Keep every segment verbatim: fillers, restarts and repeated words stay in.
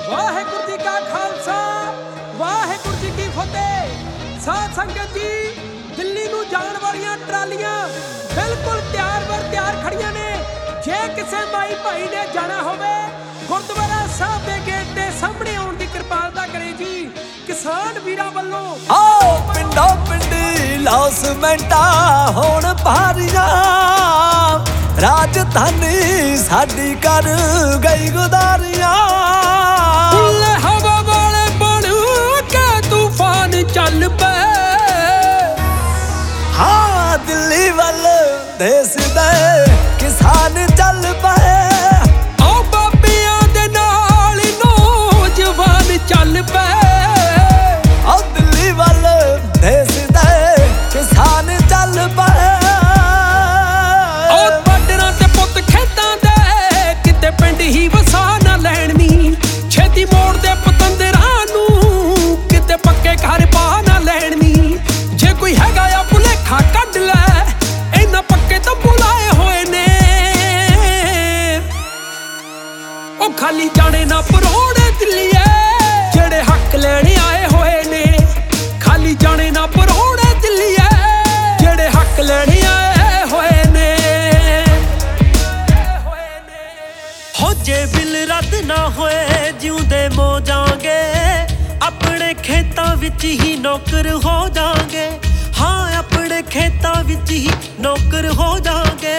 ਵਾਹਿਗੁਰੂ ਜੀ ਕਾ ਖਾਲਸਾ ਵਾਹਿਗੁਰੂ ਜੀ ਕੀ ਫਤਿਹ। ਸਾਧ ਸੰਗਤ ਜੀ, ਦਿੱਲੀ ਨੂੰ ਜਾਣ ਵਾਲੀਆਂ ਟਰਾਲੀਆਂ ਬਿਲਕੁਲ ਤਿਆਰ ਬਰ ਤਿਆਰ ਖੜੀਆਂ ਨੇ। ਜੇ ਕਿਸੇ ਮਾਈ ਭਾਈ ਨੇ ਜਾਣਾ ਹੋਵੇ ਗੁਰਦੁਆਰਾ ਸਾਹਿਬ ਦੇ ਗੇਟ ਦੇ ਸਾਹਮਣੇ ਆਉਣ ਦੀ ਕਿਰਪਾਲਤਾ ਕਰੇ ਜੀ। ਕਿਸਾਨ ਵੀਰਾਂ ਵੱਲੋਂ ਆਓ ਪਿੰਡੋਂ ਪਿੰਡੀ ਲੌਸਮੈਂਟਾਂ ਹੋਣ ਭਾਰੀਆਂ, ਰਾਜਧਾਨੀ ਸਾਡੀ ਕਰ ਗਈ ਗੁਦਾਰੀਆਂ। ਹਵਾ ਵਾਲੇ ਬਣ ਕੇ ਤੂਫਾਨ ਚੱਲ ਪਏ, ਹਾਂ ਦਿੱਲੀ ਵੱਲ ਦੇਸ ਦੇ ਕਿਸਾਨ ਚੱਲ ਪਏ। ਆਓ ਬਾਬਿਆਂ ਦੇ ਨਾਲ ਨੌਜਵਾਨ ਚੱਲ ਪਏ, ਆਓ ਦਿੱਲੀ ਵੱਲ ਦੇਸ ਦੇ ਕਿਸਾਨ ਚੱਲ ਪਏ। ਆਓ ਬਾਰਡਰਾਂ ਤੇ ਪੁੱਤ ਖੇਤਾਂ ਦੇ ਕਿਤੇ ਪਿੰਡ ਹੀ ਵਸਾ ਨਾ ਲੈਣ ਨੀ। ਛੇਤੀ ਮੋੜ ਦੇ ਪਤੰਦਰਾਂ ਨੂੰ ਕਿਤੇ ਪੱਕੇ ਘਰ ਪਾ ਨਾ ਲੈਣ ਨੀ। ਜੇ ਕੋਈ ਹੈਗਾ ਆ ਭੁਲੇਖਾ ਕੱਢ ਲੈ, ਇਹਨਾਂ ਪੱਕੇ ਤਾਂ ਬੁਲਾਏ ਹੋਏ ਨੇ। ਉਹ ਖਾਲੀ ਜਾਣੇ ਨਾ ਪਰੋੜੇ ਦਿੱਲੀਏ, ਜਿਹੜੇ ਹੱਕ ਲੈਣ ਆਏ ਹੋਏ ਨੇ। ਖਾਲੀ ਜਾਣੇ ਨਾ ਪਰੋੜੇ ਦਿੱਲੀਏ, ਜਿਹੜੇ ਹੱਕ ਲੈਣ ਆਏ ਹੋਏ ਨੇ। ਹੋ ਜੇ ਬਿੱਲ ਰੱਦ ਨਾ ਹੋਏ ਜਿਉਂਦੇ ਮੋ ਜਾਾਂਗੇ, ਆਪਣੇ ਖੇਤਾਂ ਵਿੱਚ ਹੀ ਨੌਕਰ ਹੋ ਜਾਾਂਗੇ। ਹਾਂ ਆਪਣੇ ਖੇਤਾਂ ਵਿੱਚ ਹੀ ਨੌਕਰ ਹੋ ਜਾਾਂਗੇ।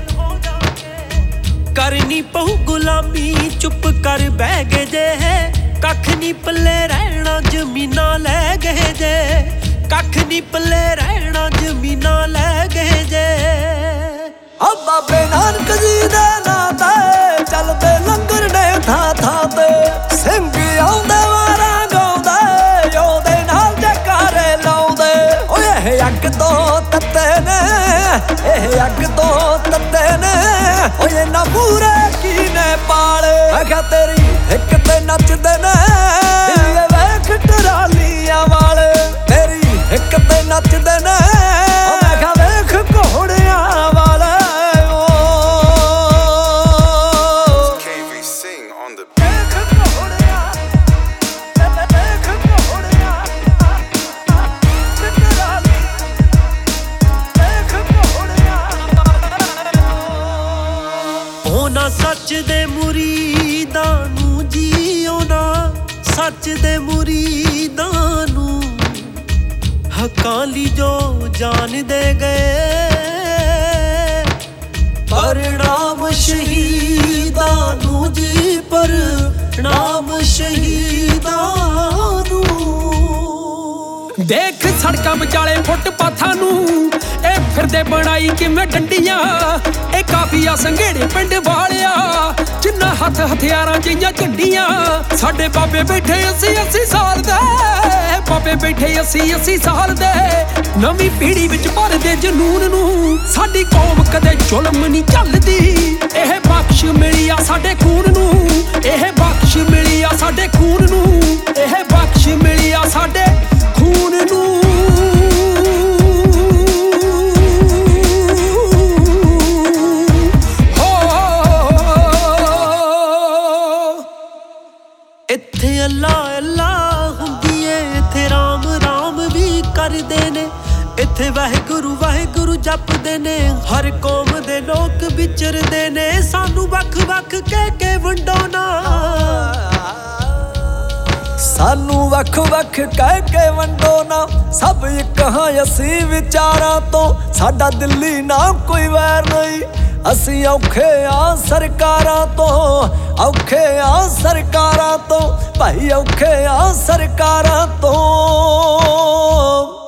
ਕਰਨੀ ਪਊ ਗੁਲਾਮੀ ਚੁੱਪ ਕਰ ਬਹਿ ਗਏ ਜੇ, ਕੱਖ ਨੀ ਪੱਲੇ ਰਹਿਣਾ ਜ਼ਮੀਨਾਂ ਲੈ ਗਏ ਜੇ। ਕੱਖ ਨੀ ਪੱਲੇ ਰਹਿਣਾ ਜ਼ਮੀਨਾਂ ਲੈ ਗਏ ਜੇ। ਆ ਬਾਬੇ ਨਾਨਕ ਜੀ ਦੇ ਨਾਂ ਤੇ ਚੱਲਦੇ ਲੰਗਰ ਨੇ ਥਾਂ ਥਾਂ ਤੇ। ਸਿੰਘ ਆਉਂਦੇ ਵਾਰਾਂ ਗਾਉਂਦੇ, ਉਹਦੇ ਨਾਲ ਜੈਕਾਰੇ ਲਾਉਂਦੇ। ਓਏ ਇਹ ਅੱਗ ਤੋਂ ਤੱਤੇ ਨੇ, ਇਹ ਅੱਗ ਤੋਂ ਤੱਤੇ ਨੇ। ਓਏ ਨਾ ਪੂਰੇ ਕੀ ਨੇ ਪਾਲੇ, ਮੈਂ ਕਿਹਾ ਤੇਰੀ ਇੱਕ ਤੇ ਨੱਚਦੇ ਨੇ ਇਹ ਵੇਖ ਟਰਾਲੀਆਂ ਵਾਲੇ। ਤੇਰੀ ਇੱਕ ਤੇ ਨੱਚਦੇ ਨੇ, ਮੈਂ ਕਿਹਾ ਵੇਖ ਘੋੜਿਆਂ ਵਾਲੇ। ਉਹਨਾਂ ਸੱਚ ਦੇ ਮੁਰੀਦਾਂ ਨੂੰ ਜੀ, ਉਹਨਾਂ ਸੱਚ ਦੇ ਮੁਰੀਦਾਂ ਨੂੰ ਹੱਕਾਂ ਲਈ ਜੋ ਜਾਨ ਦੇ ਗਏ। ਪ੍ਰਣਾਮ ਸ਼ਹੀਦਾਂ ਨੂੰ ਜੀ, ਪ੍ਰਣਾਮ ਸ਼ਹੀਦਾਂ ਨੂੰ। ਦੇਖ ਸੜਕਾਂ ਵਿਚਾਲੇ ਫੁੱਟਪਾਥਾਂ ਨੂੰ, ਇਹ ਫਿਰਦੇ ਬਣਾਈ ਕਿਵੇਂ ਡੰਡੀਆਂ। ਇਹ ਕਾਫੀਆ ਸੰਘੇੜੇ ਪਿੰਡ ਵਾਲਿਆ, ਜਿੰਨਾ ਹੱਥ ਹਥਿਆਰਾਂ ਜਿਹੀਆਂ ਝੰਡੀਆਂ। ਸਾਡੇ ਬਾਬੇ ਬੈਠੇ ਅੱਸੀ ਅੱਸੀ ਸਾਲ ਦੇ, ਬਾਬੇ ਬੈਠੇ ਅੱਸੀ ਅੱਸੀ ਸਾਲ ਦੇ। ਨਵੀਂ ਪੀੜ੍ਹੀ ਵਿੱਚ ਭਰਦੇ ਜਨੂਨ ਨੂੰ, ਸਾਡੀ ਕੌਮ ਕਦੇ ਜ਼ੁਲਮ ਨਹੀਂ ਝੱਲਦੀ। ਇਹ ਬਖਸ਼ ਮਿਲੀ ਆ ਸਾਡੇ ਖੂਨ ਨੂੰ, ਇਹ ਬਖਸ਼ ਮਿਲੀ ਆ ਸਾਡੇ ਖੂਨ ਨੂੰ, ਇਹ ਬਖਸ਼ ਮਿਲੀ ਆ ਸਾਡੇ ਖੂਨ ਨੂੰ। ਇੱਥੇ ਅੱਲਾ ਅੱਲਾ ਹੁੰਦੀ ਏ, ਇੱਥੇ ਰਾਮ ਰਾਮ ਵੀ ਕਰਦੇ ਨੇ। ਇੱਥੇ ਵਾਹਿਗੁਰੂ ਵਾਹਿਗੁਰੂ ਜਪਦੇ ਨੇ, ਹਰ ਕੌਮ ਦੇ ਲੋਕ ਵਿਚਰਦੇ ਨੇ। ਸਾਨੂੰ ਵੱਖ ਵੱਖ ਕਹਿ ਕੇ ਵੰਡੋ ਨਾ, ਸਾਨੂੰ ਵੱਖ ਵੱਖ ਕਹਿ ਕੇ ਵੰਡੋ ਨਾ। ਸਭ ਇੱਕ ਹਾਂ ਅਸੀਂ ਵਿਚਾਰਾਂ ਤੋਂ, ਸਾਡਾ ਦਿੱਲੀ ਨਾ ਕੋਈ ਵੈਰ ਨਹੀਂ। ਅਸੀਂ ਔਖੇ ਆ ਸਰਕਾਰਾਂ ਤੋਂ, ਔਖੇ ਆ ਸਰਕਾਰਾਂ ਤੋਂ ਭਾਈ, ਔਖੇ ਆ ਸਰਕਾਰਾਂ ਤੋਂ।